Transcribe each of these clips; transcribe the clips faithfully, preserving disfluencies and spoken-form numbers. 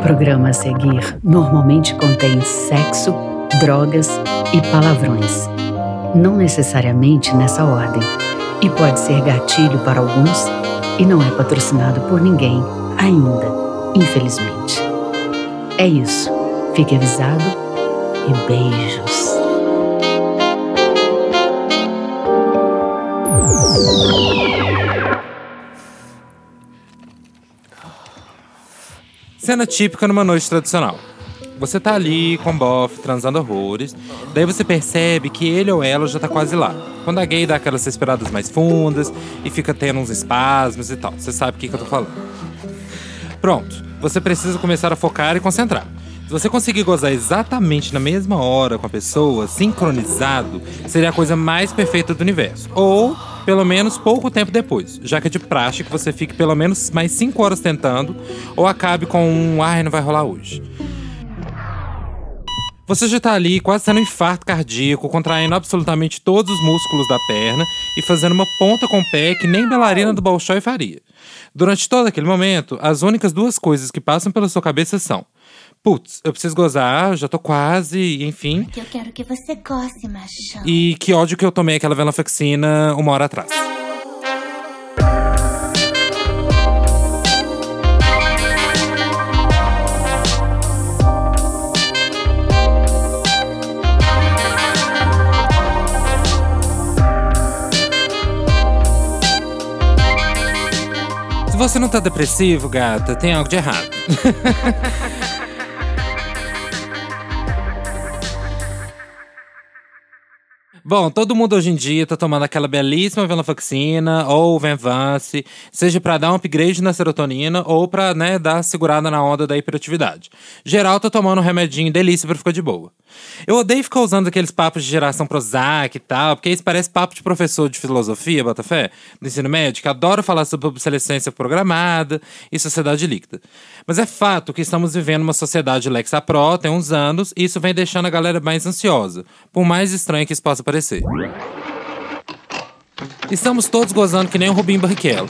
programa a seguir normalmente contém sexo, drogas e palavrões. Não necessariamente nessa ordem. E pode ser gatilho para alguns e não é patrocinado por ninguém ainda, infelizmente. É isso. Fique avisado e beijos. Cena típica numa noite tradicional. Você tá ali com o bofe, transando horrores. Daí você percebe que ele ou ela já tá quase lá. Quando a gay dá aquelas respiradas mais fundas e fica tendo uns espasmos e tal. Você sabe o que, que eu tô falando. Pronto. Você precisa começar a focar e concentrar. Se você conseguir gozar exatamente na mesma hora com a pessoa, sincronizado, seria a coisa mais perfeita do universo. Ou, pelo menos, pouco tempo depois. Já que é de praxe que você fique pelo menos mais cinco horas tentando, ou acabe com um ai, não vai rolar hoje. Você já tá ali quase tendo um infarto cardíaco, contraindo absolutamente todos os músculos da perna e fazendo uma ponta com o pé que nem bailarina do Bolshoi faria. Durante todo aquele momento, as únicas duas coisas que passam pela sua cabeça são: putz, eu preciso gozar, já tô quase, enfim. Porque eu quero que você goste, machão. E que ódio que eu tomei aquela venlafaxina uma hora atrás. Se você não tá depressivo, gata, tem algo de errado. Bom, todo mundo hoje em dia tá tomando aquela belíssima venlafaxina ou Venvance, seja pra dar um upgrade na serotonina ou pra, né, dar segurada na onda da hiperatividade. Geral tá tomando um remedinho delícia pra ficar de boa. Eu odeio ficar usando aqueles papos de geração Prozac e tal, porque isso parece papo de professor de filosofia, Botafé, do ensino médio, que adora falar sobre obsolescência programada e sociedade líquida. Mas é fato que estamos vivendo uma sociedade Lexapro tem uns anos e isso vem deixando a galera mais ansiosa, por mais estranho que isso possa parecer. Estamos todos gozando que nem o Rubinho Barrichello.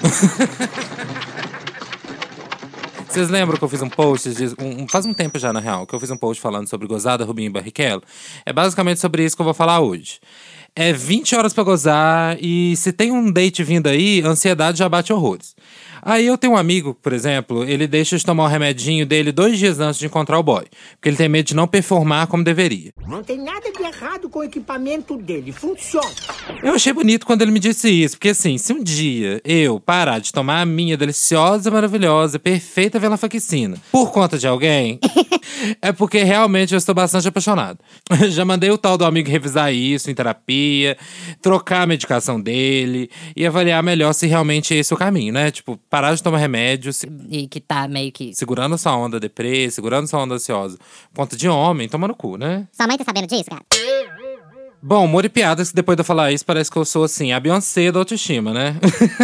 Vocês lembram que eu fiz um post, de, um, faz um tempo já na real, que eu fiz um post falando sobre gozada, Rubinho Barrichello? É basicamente sobre isso que eu vou falar hoje. É vinte horas pra gozar e se tem um date vindo aí, a ansiedade já bate horrores. Aí eu tenho um amigo, por exemplo, ele deixa de tomar o remedinho dele dois dias antes de encontrar o boy. Porque ele tem medo de não performar como deveria. Não tem nada de errado com o equipamento dele, funciona. Eu achei bonito quando ele me disse isso, porque assim, se um dia eu parar de tomar a minha deliciosa, maravilhosa, perfeita venlafaxina por conta de alguém, é porque realmente eu estou bastante apaixonado. Já mandei o tal do amigo revisar isso em terapia, trocar a medicação dele e avaliar melhor se realmente esse é o caminho, né? Tipo, parar de tomar remédio. Se... E que tá meio que... segurando sua onda deprê, segurando sua onda ansiosa. Ponto de homem, toma no cu, né? Sua mãe tá sabendo disso, cara? Bom, humor e piadas que depois de eu falar isso parece que eu sou, assim, a Beyoncé da autoestima, né?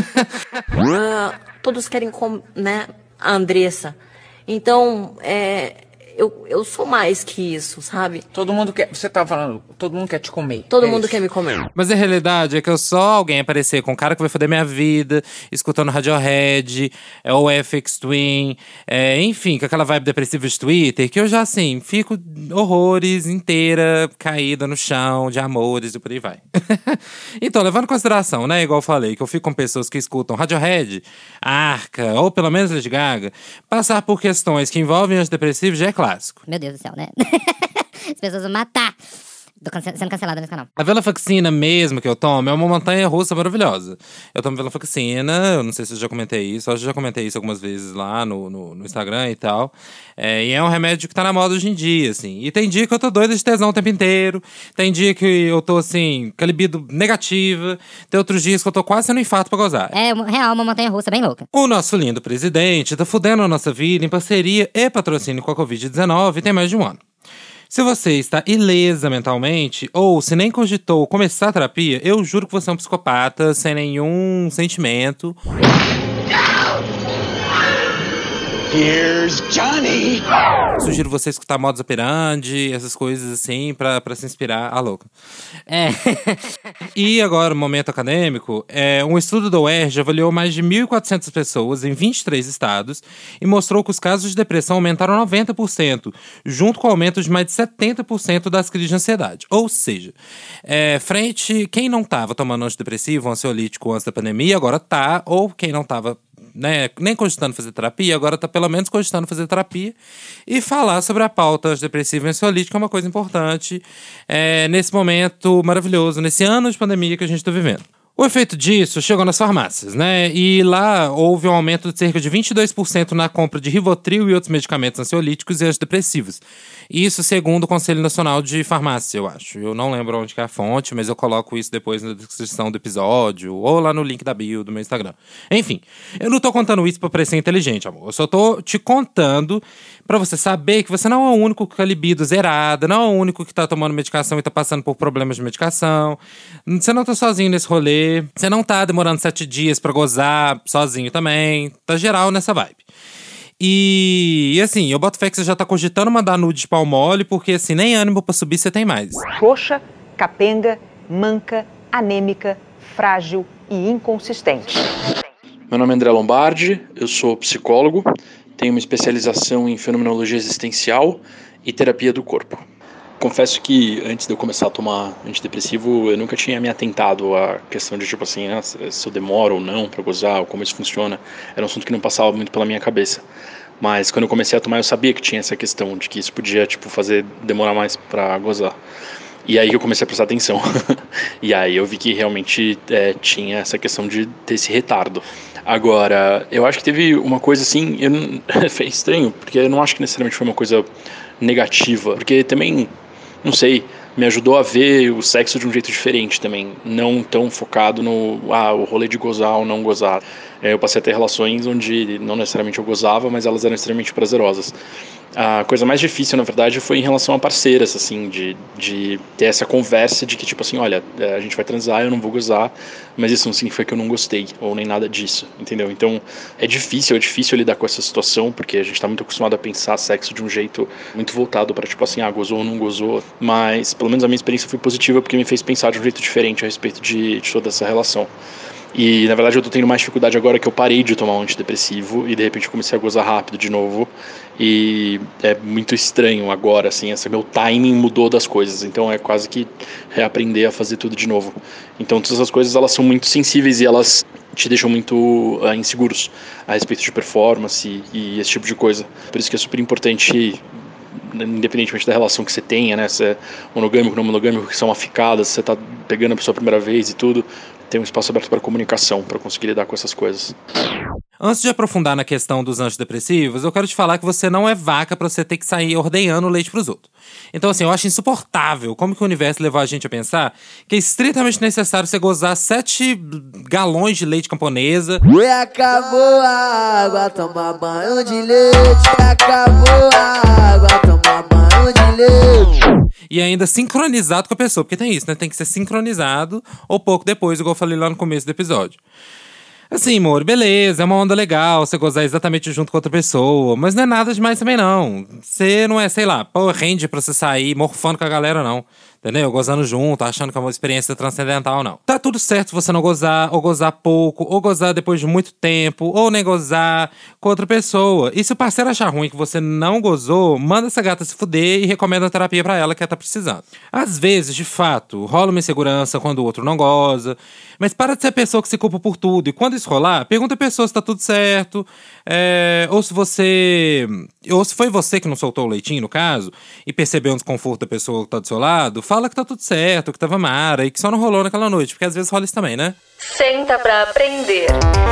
uh, todos querem, com, né, a Andressa. Então, é... Eu, eu sou mais que isso, sabe? Todo mundo quer... Você tá falando... Todo mundo quer te comer. Todo é mundo isso. quer me comer. Mas a realidade é que eu só alguém aparecer com um cara que vai foder minha vida, escutando Radiohead, é, ou F X Twin, é, enfim, com aquela vibe depressiva de Twitter, que eu já, assim, fico horrores, inteira, caída no chão, de amores e por aí vai. Então, levando em consideração, né, igual eu falei, que eu fico com pessoas que escutam Radiohead, Arca, ou pelo menos Lady Gaga, passar por questões que envolvem antidepressivos já é claro. Meu Deus do céu, né? As pessoas vão matar. Tô cance- sendo cancelada nesse canal. A venlafaxina mesmo que eu tomo é uma montanha russa maravilhosa. Eu tomo venlafaxina, eu não sei se eu já comentei isso, eu acho que já comentei isso algumas vezes lá no, no, no Instagram e tal. É, e é um remédio que tá na moda hoje em dia, assim. E tem dia que eu tô doida de tesão o tempo inteiro. Tem dia que eu tô, assim, com a libido negativa. Tem outros dias que eu tô quase tendo infarto pra gozar. É, real, uma montanha russa bem louca. O nosso lindo presidente tá fudendo a nossa vida em parceria e patrocínio com a covid dezenove tem mais de um ano. Se você está ilesa mentalmente, ou se nem cogitou começar a terapia, eu juro que você é um psicopata, sem nenhum sentimento. Here's Johnny! Sugiro você escutar Modus Operandi, essas coisas assim, pra, pra se inspirar. Ah, louca. É. E agora, no momento acadêmico, é, um estudo da U E R J avaliou mais de mil e quatrocentas pessoas em vinte e três estados e mostrou que os casos de depressão aumentaram noventa por cento, junto com o aumento de mais de setenta por cento das crises de ansiedade. Ou seja, é, frente, quem não estava tomando antidepressivo, ansiolítico antes da pandemia, agora tá, ou quem não estava Né, nem cogitando fazer terapia, agora tá pelo menos cogitando fazer terapia e falar sobre a pauta antidepressiva e ansiolítica é uma coisa importante é, nesse momento maravilhoso, nesse ano de pandemia que a gente tá vivendo. O efeito disso chegou nas farmácias, né? E lá houve um aumento de cerca de vinte e dois por cento na compra de Rivotril e outros medicamentos ansiolíticos e antidepressivos. Isso segundo o Conselho Nacional de Farmácia, eu acho. Eu não lembro onde que é a fonte, mas eu coloco isso depois na descrição do episódio ou lá no link da bio do meu Instagram. Enfim, eu não tô contando isso pra parecer inteligente, amor. Eu só tô te contando pra você saber que você não é o único com a libido zerada, não é o único que tá tomando medicação e tá passando por problemas de medicação. Você não tá sozinho nesse rolê. Você não tá demorando sete dias pra gozar sozinho também. Tá geral nessa vibe. E, e assim, eu boto fé que você já tá cogitando mandar nude de pau mole, porque assim, nem ânimo pra subir você tem mais. Xoxa, capenga, manca, anêmica, frágil e inconsistente. Meu nome é André Lombardi, eu sou psicólogo, tenho uma especialização em fenomenologia existencial e terapia do corpo. Confesso que antes de eu começar a tomar antidepressivo, eu nunca tinha me atentado à questão de tipo assim, ah, se eu demoro ou não pra gozar, ou como isso funciona. Era um assunto que não passava muito pela minha cabeça. Mas quando eu comecei a tomar, eu sabia que tinha essa questão de que isso podia tipo fazer demorar mais pra gozar. E aí que eu comecei a prestar atenção. E aí eu vi que realmente é, tinha essa questão de ter esse retardo. Agora, eu acho que teve uma coisa assim, eu não, foi estranho, porque eu não acho que necessariamente foi uma coisa negativa, porque também, não sei, me ajudou a ver o sexo de um jeito diferente também, não tão focado no ah, o rolê de gozar ou não gozar. É, eu passei a ter relações onde não necessariamente eu gozava, mas elas eram extremamente prazerosas. A coisa mais difícil, na verdade, foi em relação a parceiras, assim, de, de ter essa conversa de que, tipo assim, olha, a gente vai transar, eu não vou gozar, mas isso não significa que eu não gostei, ou nem nada disso, entendeu? Então, é difícil, é difícil lidar com essa situação, porque a gente tá muito acostumado a pensar sexo de um jeito muito voltado para, tipo assim, ah, gozou ou não gozou, mas, pelo menos a minha experiência foi positiva, porque me fez pensar de um jeito diferente a respeito de, de toda essa relação. E, na verdade, eu tô tendo mais dificuldade agora que eu parei de tomar um antidepressivo e, de repente, comecei a gozar rápido de novo. E é muito estranho agora, assim, esse meu timing mudou das coisas. Então, é quase que reaprender a fazer tudo de novo. Então, todas essas coisas, elas são muito sensíveis e elas te deixam muito uh, inseguros a respeito de performance e, e esse tipo de coisa. Por isso que é super importante, independentemente da relação que você tenha, né, se é monogâmico, não monogâmico, que são aficadas, se você tá pegando a pessoa a primeira vez e tudo, tem um espaço aberto para comunicação, para conseguir lidar com essas coisas. Antes de aprofundar na questão dos antidepressivos, eu quero te falar que você não é vaca pra você ter que sair ordenhando leite pros outros. Então, assim, eu acho insuportável como que o universo levou a gente a pensar que é estritamente necessário você gozar sete galões de leite camponesa. E acabou a água, toma banho de leite. Acabou a água, toma banho de leite. E ainda sincronizado com a pessoa, porque tem isso, né? Tem que ser sincronizado ou pouco depois, igual eu falei lá no começo do episódio. Assim, amor, beleza, é uma onda legal você gozar exatamente junto com outra pessoa, mas não é nada demais também, não. Você não é, sei lá, Power Ranger pra você sair morfando com a galera, não. Entendeu? Gozando junto, achando que é uma experiência transcendental, não. Tá tudo certo você não gozar, ou gozar pouco, ou gozar depois de muito tempo, ou nem gozar com outra pessoa. E se o parceiro achar ruim que você não gozou, manda essa gata se fuder e recomenda a terapia pra ela que ela tá precisando. Às vezes, de fato, rola uma insegurança quando o outro não goza, mas para de ser a pessoa que se culpa por tudo. E quando isso rolar, pergunta a pessoa se tá tudo certo, é, ou se você... Ou se foi você que não soltou o leitinho, no caso, e percebeu um desconforto da pessoa que tá do seu lado, fala que tá tudo certo, que tava mara e que só não rolou naquela noite, porque às vezes rola isso também, né? Senta pra aprender.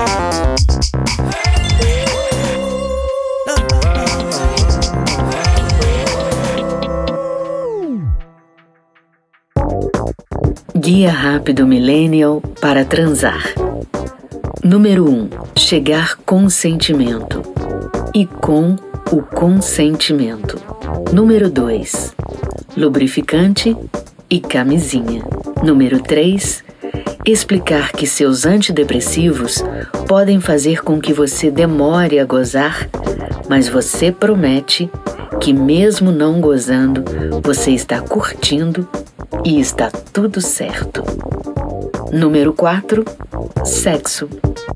Guia rápido millennial para transar. Número um. Chegar com sentimento. E com o consentimento. Número dois. Lubrificante e camisinha. Número três. Explicar que seus antidepressivos podem fazer com que você demore a gozar mas você promete que mesmo não gozando, você está curtindo e está tudo certo. Número quatro. Sexo.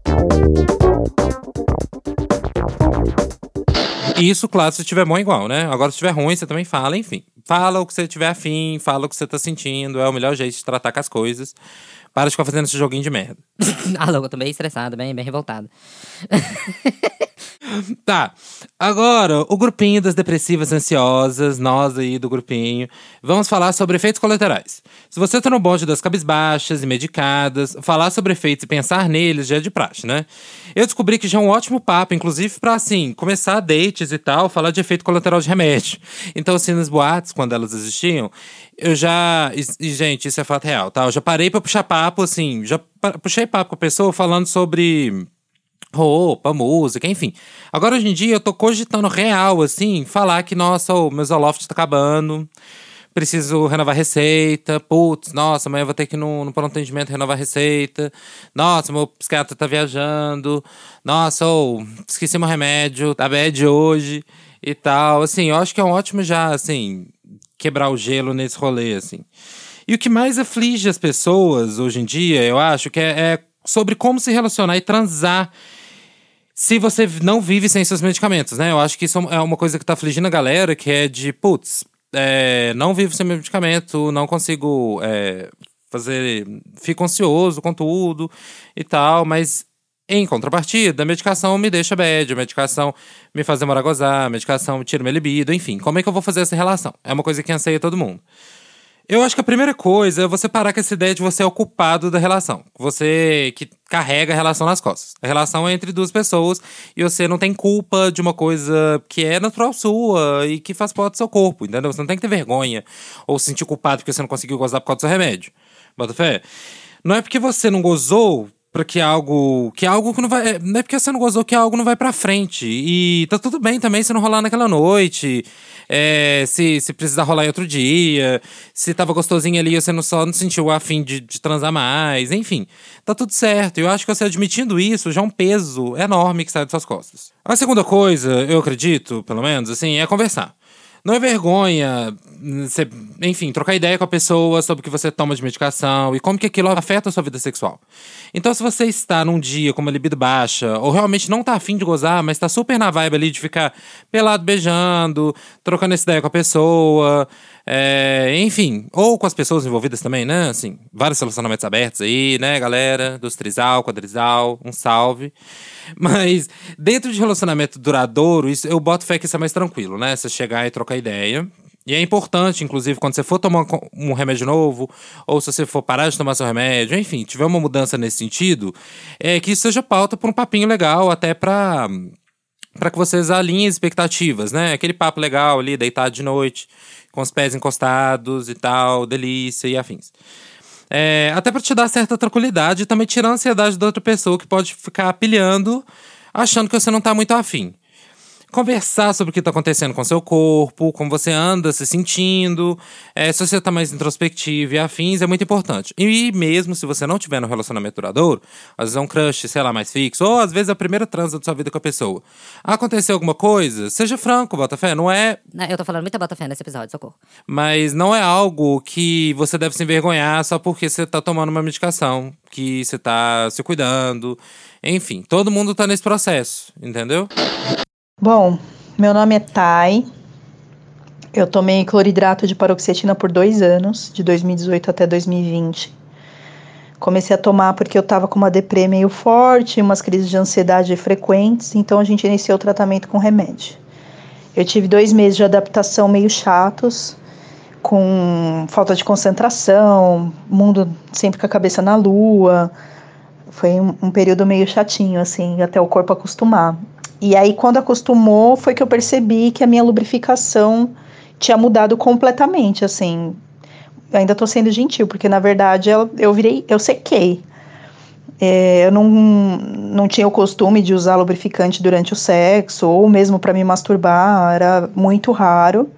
Isso, claro, se tiver bom igual, né? Agora, se tiver ruim, você também fala, enfim. Fala o que você tiver afim, fala o que você tá sentindo. É o melhor jeito de tratar com as coisas. Para de ficar fazendo esse joguinho de merda. Ah, louco, eu tô bem estressado, bem, bem revoltado. Tá, agora o grupinho das depressivas ansiosas, nós aí do grupinho, vamos falar sobre efeitos colaterais. Se você tá no bonde das cabisbaixas e medicadas, falar sobre efeitos e pensar neles já é de praxe, né? Eu descobri que já é um ótimo papo, inclusive pra, assim, começar dates e tal, falar de efeito colateral de remédio. Então, assim, nas boates, quando elas existiam, eu já... E, e, gente, isso é fato real, tá? Eu já parei pra puxar papo, assim, já puxei papo com a pessoa falando sobre... roupa, música, enfim. Agora, hoje em dia, eu tô cogitando real, assim, falar que, nossa, o meu Zoloft tá acabando, preciso renovar a receita, putz, nossa, amanhã eu vou ter que ir no, no pronto atendimento renovar a receita, nossa, meu psiquiatra tá viajando, nossa, oh, esqueci meu remédio, tá bad hoje e tal. Assim, eu acho que é um ótimo já, assim, quebrar o gelo nesse rolê, assim. E o que mais aflige as pessoas, hoje em dia, eu acho que é, é sobre como se relacionar e transar se você não vive sem seus medicamentos, né? Eu acho que isso é uma coisa que tá afligindo a galera, que é de, putz, é, não vivo sem meu medicamento, não consigo é, fazer... Fico ansioso com tudo e tal, mas em contrapartida, a medicação me deixa bad, a medicação me faz demorar a gozar, a medicação me tira minha libido, enfim. Como é que eu vou fazer essa relação? É uma coisa que anseia todo mundo. Eu acho que a primeira coisa é você parar com essa ideia de você é o culpado da relação. Você que carrega a relação nas costas. A relação é entre duas pessoas e você não tem culpa de uma coisa que é natural sua e que faz parte do seu corpo, entendeu? Você não tem que ter vergonha ou se sentir culpado porque você não conseguiu gozar por causa do seu remédio. Bota fé? Não é porque você não gozou pra que algo... Que algo que não vai... Não é porque você não gozou que algo não vai pra frente. E tá tudo bem também se não rolar naquela noite... É, se, se precisar rolar em outro dia, se tava gostosinho ali e você não, só não sentiu a fim de, de transar mais, enfim, tá tudo certo. Eu acho que você admitindo isso já é um peso enorme que sai das suas costas. A segunda coisa, eu acredito, pelo menos, assim, é conversar. Não é vergonha, você, enfim, trocar ideia com a pessoa sobre o que você toma de medicação e como que aquilo afeta a sua vida sexual. Então, se você está num dia com uma libido baixa, ou realmente não tá afim de gozar, mas tá super na vibe ali de ficar pelado beijando, trocando essa ideia com a pessoa, é, enfim, ou com as pessoas envolvidas também, né? Assim, vários relacionamentos abertos aí, né, galera? Dos trisal, quadrisal, um salve. Mas dentro de relacionamento duradouro, isso, eu boto fé que isso é mais tranquilo, né? Você chegar e trocar ideia. E é importante, inclusive, quando você for tomar um remédio novo, ou se você for parar de tomar seu remédio, enfim, tiver uma mudança nesse sentido, é que isso seja pauta por um papinho legal, até pra, pra que vocês alinhem as expectativas, né? Aquele papo legal ali, deitado de noite, com os pés encostados e tal, delícia e afins. É, até pra te dar certa tranquilidade e também tirar a ansiedade da outra pessoa que pode ficar pilhando, achando que você não tá muito afim. Conversar sobre o que tá acontecendo com o seu corpo, como você anda se sentindo, é, se você tá mais introspectivo e afins, é muito importante. E mesmo se você não tiver no relacionamento duradouro, às vezes é um crush, sei lá, mais fixo, ou às vezes é a primeira transa da sua vida com a pessoa. Aconteceu alguma coisa, seja franco, bota fé, não é... Eu tô falando muita bota fé nesse episódio, socorro. Mas não é algo que você deve se envergonhar só porque você tá tomando uma medicação, que você tá se cuidando, enfim, todo mundo tá nesse processo, entendeu? Bom, meu nome é Thay, eu tomei cloridrato de paroxetina por dois anos, de dois mil e dezoito até dois mil e vinte. Comecei a tomar porque eu tava com uma deprê meio forte, umas crises de ansiedade frequentes, então a gente iniciou o tratamento com remédio. Eu tive dois meses de adaptação meio chatos, com falta de concentração, mundo sempre com a cabeça na lua. Foi um, um período meio chatinho, assim, até o corpo acostumar. E aí, quando acostumou, foi que eu percebi que a minha lubrificação tinha mudado completamente, assim. Eu ainda tô sendo gentil, porque, na verdade, eu, eu virei, eu sequei. É, eu não, não tinha o costume de usar lubrificante durante o sexo, ou mesmo para me masturbar, era muito raro.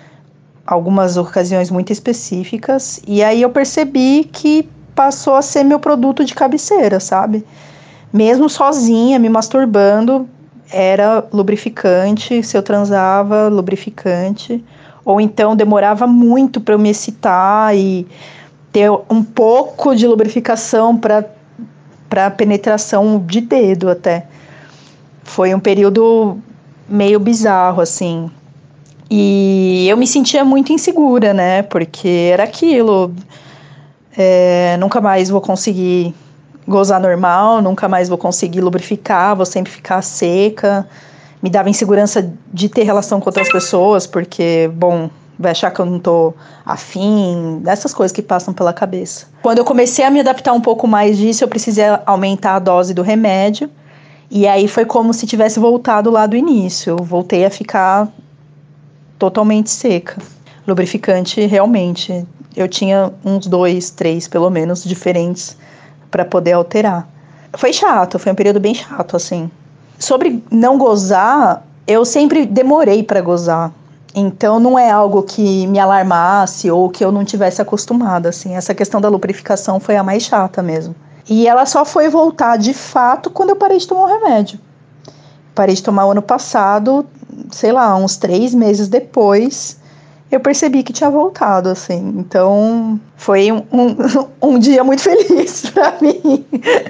Algumas ocasiões muito específicas. E aí, eu percebi que passou a ser meu produto de cabeceira, sabe? Mesmo sozinha, me masturbando, era lubrificante, se eu transava, lubrificante. Ou então demorava muito para eu me excitar e ter um pouco de lubrificação para para penetração de dedo até. Foi um período meio bizarro, assim. E eu me sentia muito insegura, né? Porque era aquilo. É, nunca mais vou conseguir gozar normal, nunca mais vou conseguir lubrificar, vou sempre ficar seca. Me dava insegurança de ter relação com outras pessoas, porque, bom, vai achar que eu não tô afim, dessas coisas que passam pela cabeça. Quando eu comecei a me adaptar um pouco mais disso, eu precisei aumentar a dose do remédio, e aí foi como se tivesse voltado lá do início. Eu voltei a ficar totalmente seca. Lubrificante, realmente, eu tinha uns dois, três, pelo menos, diferentes para poder alterar. Foi chato, foi um período bem chato, assim. Sobre não gozar, eu sempre demorei para gozar. Então, não é algo que me alarmasse ou que eu não tivesse acostumada, assim. Essa questão da lubrificação foi a mais chata mesmo. E ela só foi voltar, de fato, quando eu parei de tomar o remédio. Parei de tomar o ano passado, sei lá, uns três meses depois, eu percebi que tinha voltado, assim. Então, foi um, um, um dia muito feliz pra mim.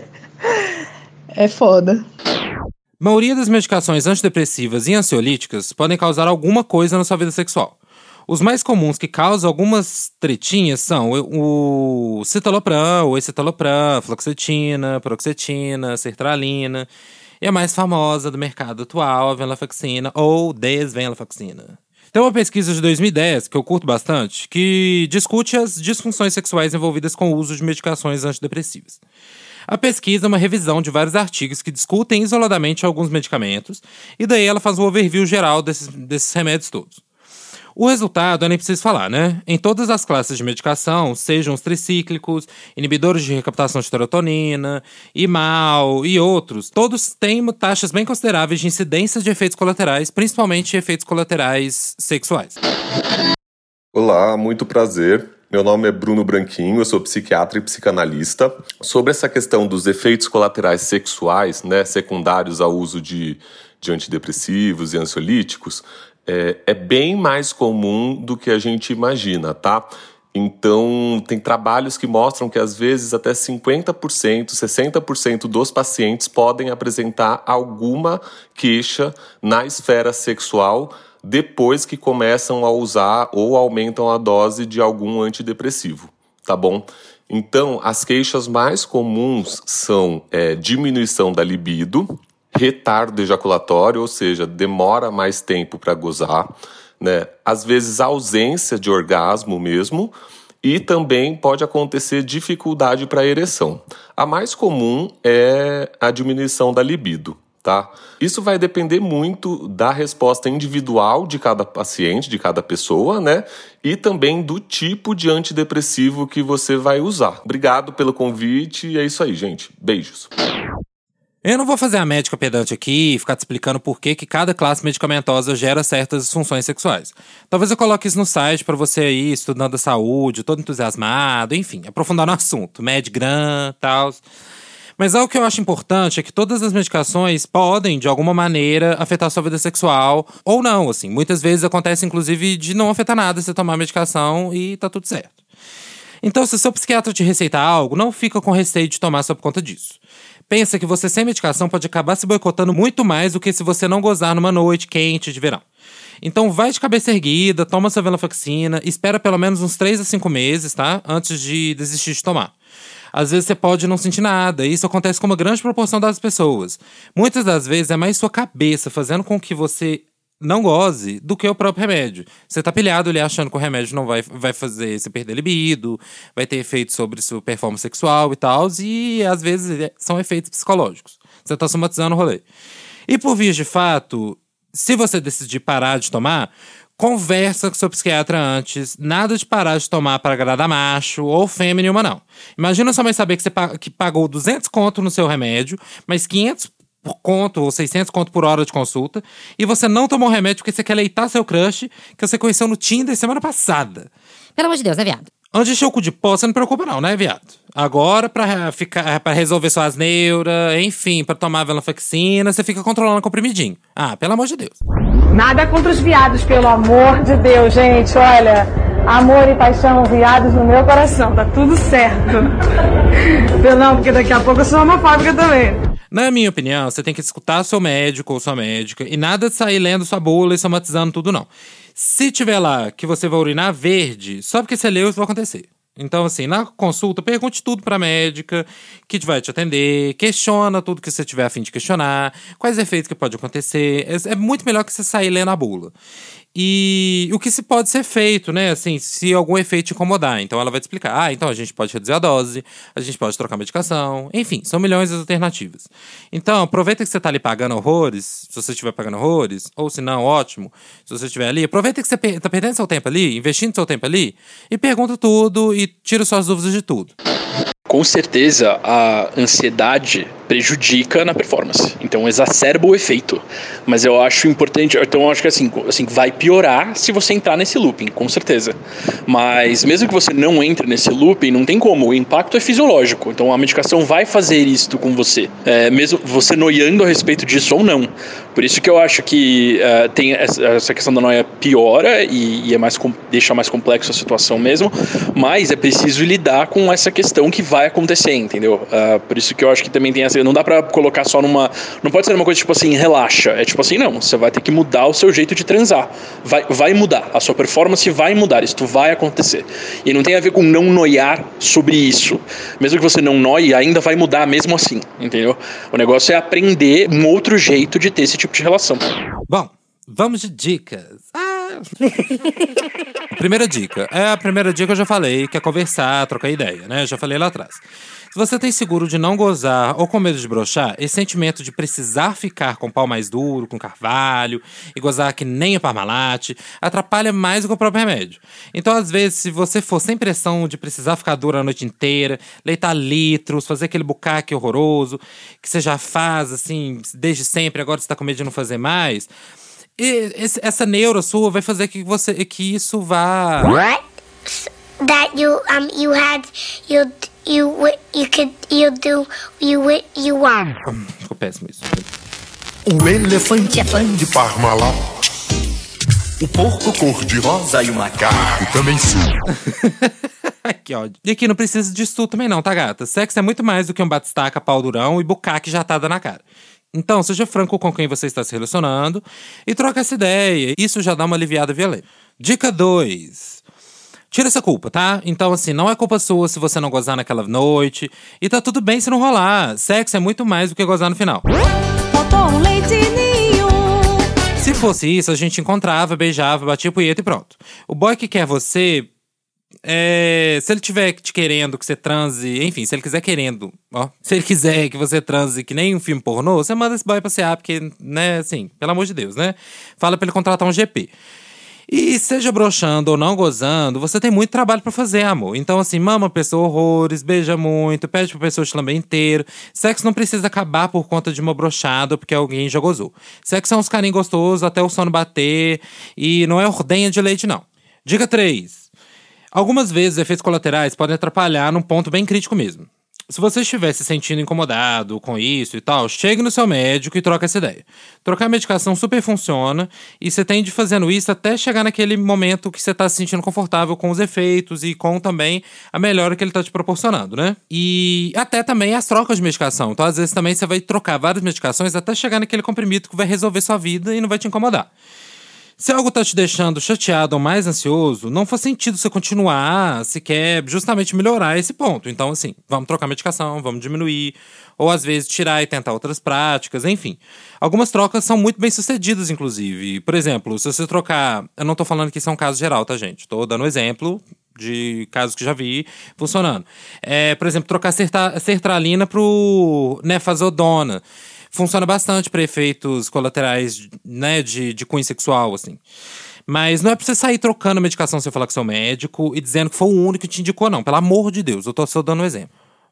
É foda. A maioria das medicações antidepressivas e ansiolíticas podem causar alguma coisa na sua vida sexual. Os mais comuns que causam algumas tretinhas são o citalopram, o escitalopram, fluoxetina, paroxetina, sertralina, e a mais famosa do mercado atual, a venlafaxina ou desvenlafaxina. Tem uma pesquisa de dois mil e dez, que eu curto bastante, que discute as disfunções sexuais envolvidas com o uso de medicações antidepressivas. A pesquisa é uma revisão de vários artigos que discutem isoladamente alguns medicamentos, e daí ela faz um overview geral desses, desses remédios todos. O resultado, eu nem preciso falar, né? Em todas as classes de medicação, sejam os tricíclicos, inibidores de recaptação de serotonina, imal e outros, todos têm taxas bem consideráveis de incidências de efeitos colaterais, principalmente efeitos colaterais sexuais. Olá, muito prazer. Meu nome é Bruno Branquinho, eu sou psiquiatra e psicanalista. Sobre essa questão dos efeitos colaterais sexuais, né, secundários ao uso de, de antidepressivos e ansiolíticos, é, é bem mais comum do que a gente imagina, tá? Então, tem trabalhos que mostram que às vezes até cinquenta por cento, sessenta por cento dos pacientes podem apresentar alguma queixa na esfera sexual depois que começam a usar ou aumentam a dose de algum antidepressivo, tá bom? Então, as queixas mais comuns são é, diminuição da libido, retardo ejaculatório, ou seja, demora mais tempo para gozar, né? Às vezes ausência de orgasmo mesmo, e também pode acontecer dificuldade para ereção. A mais comum é a diminuição da libido. Tá? Isso vai depender muito da resposta individual de cada paciente, de cada pessoa, né? E também do tipo de antidepressivo que você vai usar. Obrigado pelo convite e é isso aí, gente. Beijos. Eu não vou fazer a médica pedante aqui e ficar te explicando por que que cada classe medicamentosa gera certas disfunções sexuais. Talvez eu coloque isso no site para você aí, estudando a saúde, todo entusiasmado, enfim, aprofundar no assunto, Medgram e tal. Mas algo que eu acho importante é que todas as medicações podem, de alguma maneira, afetar a sua vida sexual, ou não, assim. Muitas vezes acontece, inclusive, de não afetar nada você tomar a medicação e tá tudo certo. Então, se o seu psiquiatra te receitar algo, não fica com receio de tomar só por conta disso. Pensa que você sem medicação pode acabar se boicotando muito mais do que se você não gozar numa noite quente de verão. Então vai de cabeça erguida, toma sua venlafaxina, espera pelo menos uns três a cinco meses, tá? Antes de desistir de tomar. Às vezes você pode não sentir nada, e isso acontece com uma grande proporção das pessoas. Muitas das vezes é mais sua cabeça fazendo com que você não goze do que o próprio remédio. Você tá pilhado ali achando que o remédio não vai, vai fazer você perder libido, vai ter efeitos sobre sua performance sexual e tal, e às vezes são efeitos psicológicos. Você tá somatizando o rolê. E por vias de fato, se você decidir parar de tomar, conversa com seu psiquiatra antes. Nada de parar de tomar para agradar macho ou fêmea nenhuma, não. Imagina sua mãe saber que você que pagou duzentos conto no seu remédio, mas quinhentos por conto ou seiscentos conto por hora de consulta, e você não tomou remédio porque você quer leitar seu crush que você conheceu no Tinder semana passada. Pelo amor de Deus, né, viado? Antes de encher o cu de pó, você não preocupa não, né, viado? Agora, pra, ficar, pra resolver suas neuras, enfim, pra tomar venlafaxina, você fica controlando comprimidinho. Ah, pelo amor de Deus. Nada contra os viados, pelo amor de Deus, gente. Olha, amor e paixão, viados no meu coração. Tá tudo certo. Não, porque daqui a pouco eu sou homofóbica também. Na minha opinião, você tem que escutar seu médico ou sua médica e nada de sair lendo sua bula e somatizando tudo, não. Se tiver lá que você vai urinar verde, só porque você leu, isso vai acontecer. Então, assim, na consulta, pergunte tudo pra médica que vai te atender, questiona tudo que você tiver a fim de questionar, quais efeitos que pode acontecer. É, é muito melhor que você sair lendo a bula. E o que se pode ser feito, né? Assim, se algum efeito te incomodar. Então ela vai te explicar. Ah, então a gente pode reduzir a dose, a gente pode trocar medicação. Enfim, são milhões de alternativas. Então, aproveita que você tá ali pagando horrores, se você estiver pagando horrores, ou se não, ótimo, se você estiver ali. Aproveita que você tá perdendo seu tempo ali, investindo seu tempo ali, e pergunta tudo e tira suas dúvidas de tudo. Com certeza, a ansiedade prejudica na performance. Então, exacerba o efeito. Mas eu acho importante... Então, eu acho que assim, assim, vai piorar se você entrar nesse looping, com certeza. Mas, mesmo que você não entre nesse looping, não tem como. O impacto é fisiológico. Então, a medicação vai fazer isso com você. É, mesmo você noiando a respeito disso ou não. Por isso que eu acho que uh, tem essa questão da noia piora e, e é mais, deixa mais complexo a situação mesmo. Mas é preciso lidar com essa questão que vai acontecer, entendeu? Uh, por isso que eu acho que também tem essa... Não dá pra colocar só numa... Não pode ser uma coisa tipo assim, relaxa. É tipo assim, não. Você vai ter que mudar o seu jeito de transar. Vai, vai mudar. A sua performance vai mudar. Isso vai acontecer. E não tem a ver com não noiar sobre isso. Mesmo que você não noie, ainda vai mudar mesmo assim, entendeu? O negócio é aprender um outro jeito de ter esse tipo de relação. Bom, vamos de dicas. Ah. Primeira dica. É a primeira dica que eu já falei, que é conversar, trocar ideia, né? Eu já falei lá atrás. Se você tem seguro de não gozar ou com medo de broxar, esse sentimento de precisar ficar com o pau mais duro, com carvalho, e gozar que nem a Parmalat, atrapalha mais do que o próprio remédio. Então, às vezes, se você for sem pressão de precisar ficar duro a noite inteira, leitar litros, fazer aquele bucaque horroroso, que você já faz, assim, desde sempre, agora você tá com medo de não fazer mais, e esse, essa neura sua vai fazer que, você, que isso vá... That you, um, you had, you... You, you could, you do, you, you want. Ficou péssimo isso. O elefante é fã de Parmalat. O porco cor-de-rosa e o macaco também sou. Que ódio. E aqui não precisa disso tudo também não, tá, gata? Sexo é muito mais do que um batistaca, pau durão e bucaque jatada na cara. Então, seja franco com quem você está se relacionando e troca essa ideia. Isso já dá uma aliviada violenta. Dica dois. Tira essa culpa, tá? Então, assim, não é culpa sua se você não gozar naquela noite. E tá tudo bem se não rolar. Sexo é muito mais do que gozar no final. Faltou um leitinho. Se fosse isso, a gente encontrava, beijava, batia punheta e pronto. O boy que quer você... É, se ele tiver te querendo que você transe... Enfim, se ele quiser querendo... Ó, se ele quiser que você transe que nem um filme pornô, você manda esse boy passear, porque, né, assim, pelo amor de Deus, né? Fala pra ele contratar um G P. E seja broxando ou não gozando, você tem muito trabalho pra fazer, amor. Então, assim, mama a pessoa horrores, beija muito, pede pra pessoa te lamber inteiro. Sexo não precisa acabar por conta de uma broxada porque alguém já gozou. Sexo é uns carinhos gostosos até o sono bater e não é ordenha de leite, não. Dica três. Algumas vezes, efeitos colaterais podem atrapalhar num ponto bem crítico mesmo. Se você estiver se sentindo incomodado com isso e tal, chegue no seu médico e troca essa ideia. Trocar a medicação super funciona e você tem de fazendo isso até chegar naquele momento que você está se sentindo confortável com os efeitos e com também a melhora que ele está te proporcionando, né? E até também as trocas de medicação. Então, às vezes, também você vai trocar várias medicações até chegar naquele comprimido que vai resolver sua vida e não vai te incomodar. Se algo tá te deixando chateado ou mais ansioso, não faz sentido você continuar se quer justamente melhorar esse ponto. Então, assim, vamos trocar medicação, vamos diminuir, ou às vezes tirar e tentar outras práticas, enfim. Algumas trocas são muito bem sucedidas, inclusive. Por exemplo, se você trocar... Eu não tô falando que isso é um caso geral, tá, gente? Tô dando um exemplo de casos que já vi funcionando. É, por exemplo, trocar serta, sertralina pro nefazodona. Funciona bastante para efeitos colaterais, né, de, de cunho sexual, assim. Mas não é pra você sair trocando a medicação sem falar com seu médico e dizendo que foi o único que te indicou, não. Pelo amor de Deus, eu tô só dando um exemplo.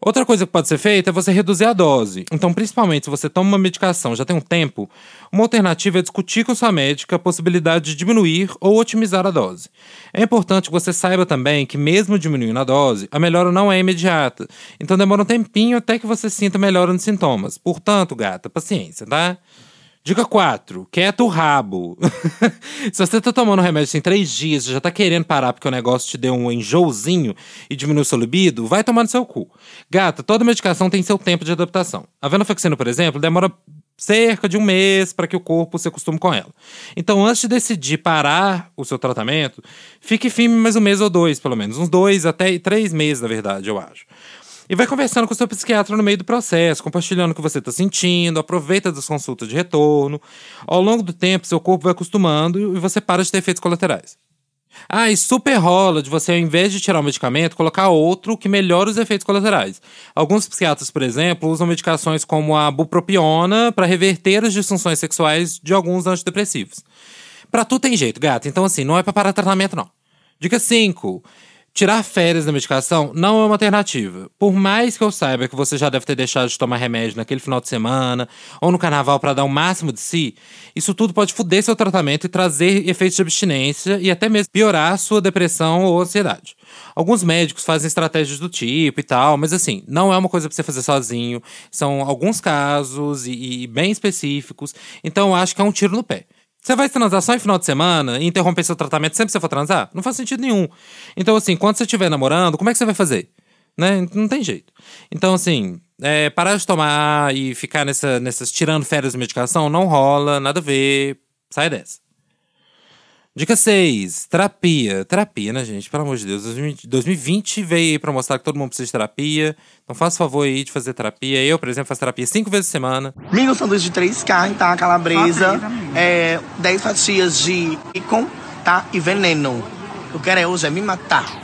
Outra coisa que pode ser feita é você reduzir a dose. Então, principalmente se você toma uma medicação já tem um tempo, uma alternativa é discutir com sua médica a possibilidade de diminuir ou otimizar a dose. É importante que você saiba também que mesmo diminuindo a dose, a melhora não é imediata. Então demora um tempinho até que você sinta melhora nos sintomas. Portanto, gata, paciência, tá? Dica quatro. Quieta o rabo. Se você tá tomando remédio em três dias e já tá querendo parar porque o negócio te deu um enjoozinho e diminuiu seu libido, vai tomar no seu cu. Gata, toda medicação tem seu tempo de adaptação. A venlafaxina, por exemplo, demora cerca de um mês para que o corpo se acostume com ela. Então, antes de decidir parar o seu tratamento, fique firme mais um mês ou dois, pelo menos. Uns dois até três meses, na verdade, eu acho. E vai conversando com o seu psiquiatra no meio do processo, compartilhando o que você está sentindo, aproveita das consultas de retorno. Ao longo do tempo, seu corpo vai acostumando e você para de ter efeitos colaterais. Ah, e super rola de você, ao invés de tirar o medicamento, colocar outro que melhora os efeitos colaterais. Alguns psiquiatras, por exemplo, usam medicações como a bupropiona para reverter as disfunções sexuais de alguns antidepressivos. Pra tudo tem jeito, gata. Então, assim, não é pra parar tratamento, não. Dica cinco. Tirar férias da medicação não é uma alternativa. Por mais que eu saiba que você já deve ter deixado de tomar remédio naquele final de semana ou no carnaval para dar o máximo de si, isso tudo pode foder seu tratamento e trazer efeitos de abstinência e até mesmo piorar sua depressão ou ansiedade. Alguns médicos fazem estratégias do tipo e tal, mas assim, não é uma coisa pra você fazer sozinho. São alguns casos e, e bem específicos, então eu acho que é um tiro no pé. Você vai transar só em final de semana e interromper seu tratamento sempre que você for transar? Não faz sentido nenhum. Então, assim, quando você estiver namorando, como é que você vai fazer? Né? Não tem jeito. Então, assim, é, parar de tomar e ficar nessa, nessas tirando férias de medicação não rola, nada a ver. Sai dessa. Dica seis. Terapia. Terapia, né, gente? Pelo amor de Deus. dois mil e vinte veio aí pra mostrar que todo mundo precisa de terapia. Então faça o favor aí de fazer terapia. Eu, por exemplo, faço terapia cinco vezes por semana. Liga um sanduíche de três carnes, tá? Calabresa. É, dez fatias de bacon, tá? E veneno. Eu quero é hoje é me matar.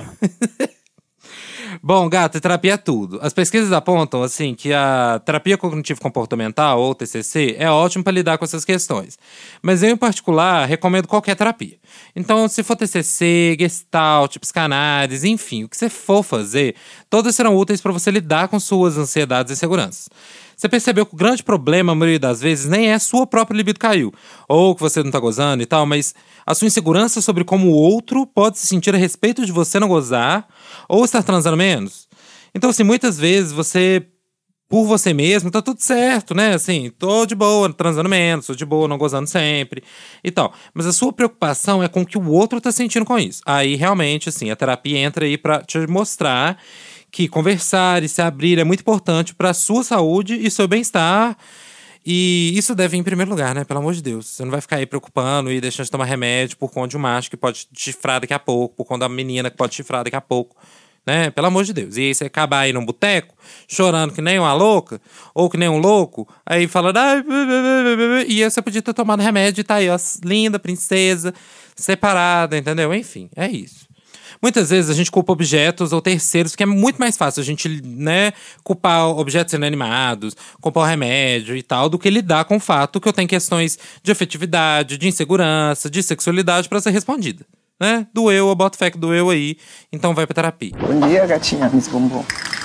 Bom, gata, terapia é tudo. As pesquisas apontam, assim, que a terapia cognitivo-comportamental, ou T C C, é ótimo para lidar com essas questões. Mas eu, em particular, recomendo qualquer terapia. Então, se for T C C, Gestalt, psicanálise, enfim, o que você for fazer, todas serão úteis para você lidar com suas ansiedades e inseguranças. Você percebeu que o grande problema, a maioria das vezes, nem é a sua própria libido caiu, ou que você não tá gozando e tal, mas a sua insegurança sobre como o outro pode se sentir a respeito de você não gozar, ou estar transando menos. Então, assim, muitas vezes você, por você mesmo, tá tudo certo, né? Assim, tô de boa, transando menos, tô de boa, não gozando sempre e tal. Mas a sua preocupação é com o que o outro tá sentindo com isso. Aí, realmente, assim, a terapia entra aí pra te mostrar que conversar e se abrir é muito importante para a sua saúde e seu bem-estar. E isso deve ir em primeiro lugar, né? Pelo amor de Deus. Você não vai ficar aí preocupando e deixando de tomar remédio por conta de um macho que pode te chifrar daqui a pouco, por conta da menina que pode te chifrar daqui a pouco, né? Pelo amor de Deus. E aí você acabar aí num boteco, chorando que nem uma louca, ou que nem um louco, aí falando... Ai, e aí você podia ter tomado remédio e tá aí, ó, linda, princesa, separada, entendeu? Enfim, é isso. Muitas vezes a gente culpa objetos ou terceiros, porque é muito mais fácil a gente, né, culpar objetos inanimados, culpar o remédio e tal, do que lidar com o fato que eu tenho questões de afetividade, de insegurança, de sexualidade para ser respondida, né? Doeu, eu boto fé que doeu aí, então vai pra terapia. Bom dia, gatinha Miss Bumbum.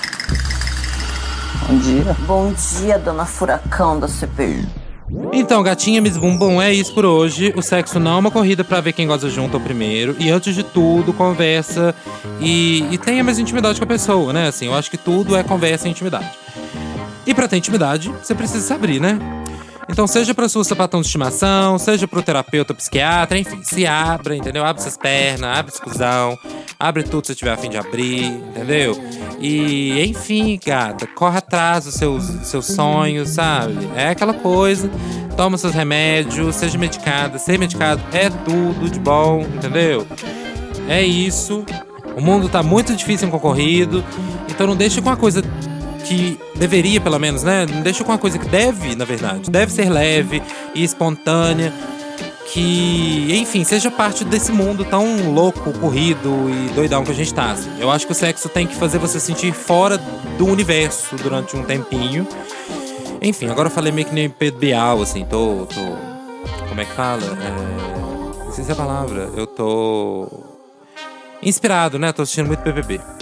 Bom dia. Bom dia, dona Furacão da C P I. Então, gatinha Miss Bumbum, é isso por hoje. O sexo não é uma corrida pra ver quem goza junto ao primeiro. E antes de tudo, conversa e, e tenha mais intimidade com a pessoa, né? Assim, eu acho que tudo é conversa e intimidade. E pra ter intimidade, você precisa se abrir, né? Então, seja pra sua sapatão de estimação, seja pro terapeuta, psiquiatra, enfim, se abra, entendeu? Abre suas pernas, abre esse cuzão, abre tudo se tiver a fim de abrir, entendeu? E, enfim, gata, corre atrás dos seus, seus sonhos, sabe? É aquela coisa, toma seus remédios, seja medicada, ser medicado é tudo de bom, entendeu? É isso. O mundo tá muito difícil e concorrido, então não deixe com uma coisa que deveria, pelo menos, né? Não deixa com uma coisa que deve, na verdade. Deve ser leve e espontânea. Que, enfim, seja parte desse mundo tão louco, corrido e doidão que a gente tá. Assim. Eu acho que o sexo tem que fazer você sentir fora do universo durante um tempinho. Enfim, agora eu falei meio que nem Pedro Bial, assim. Tô, tô... Como é que fala? É... Não sei se é a palavra. Eu tô... inspirado, né? Tô assistindo muito P B B.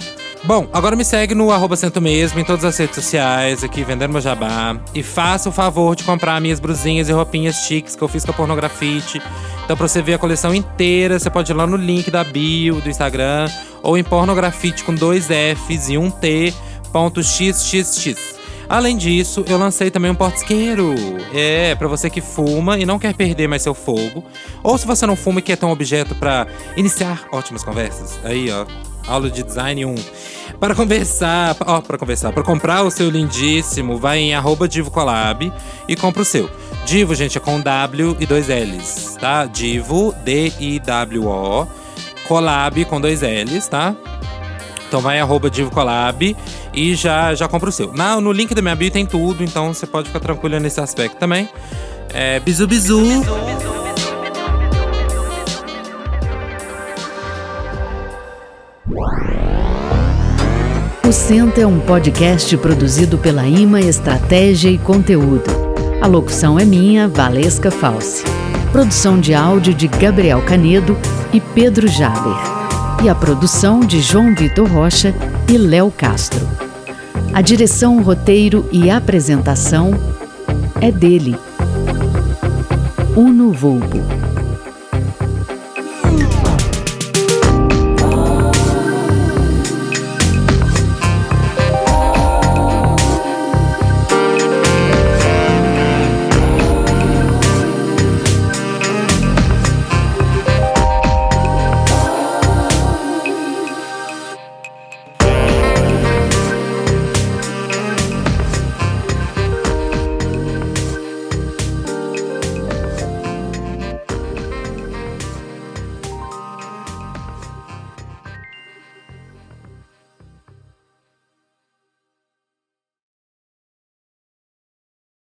Bom, agora me segue no arroba Cento Mesmo em todas as redes sociais, aqui vendendo meu jabá. E faça o favor de comprar minhas brusinhas e roupinhas chiques que eu fiz com a Pornografite. Então, pra você ver a coleção inteira, você pode ir lá no link da bio do Instagram ou em Pornografite com dois F's e um T, ponto xxx. Além disso, eu lancei também um porta-isqueiro. É, pra você que fuma e não quer perder mais seu fogo. Ou se você não fuma e quer ter um objeto pra iniciar ótimas conversas. Aí, ó. Aula de design um. Para conversar, ó, para conversar, para comprar o seu lindíssimo, vai em arroba Divo Collab e compra o seu. Divo, gente, é com W e dois L's, tá? Divo, D I W O, Collab com dois L's, tá? Então vai em arroba Divo Collab e já, já compra o seu. Na, no link da minha bio tem tudo, então você pode ficar tranquilo nesse aspecto também. É, bizu, bizu. bizu, bizu, bizu. O Senta é um podcast produzido pela Ima Estratégia e Conteúdo. A locução é minha, Valesca Falsi. Produção de áudio de Gabriel Canedo e Pedro Jaber. E a produção de João Vitor Rocha e Léo Castro. A direção, roteiro e apresentação é dele, Uno Volpo.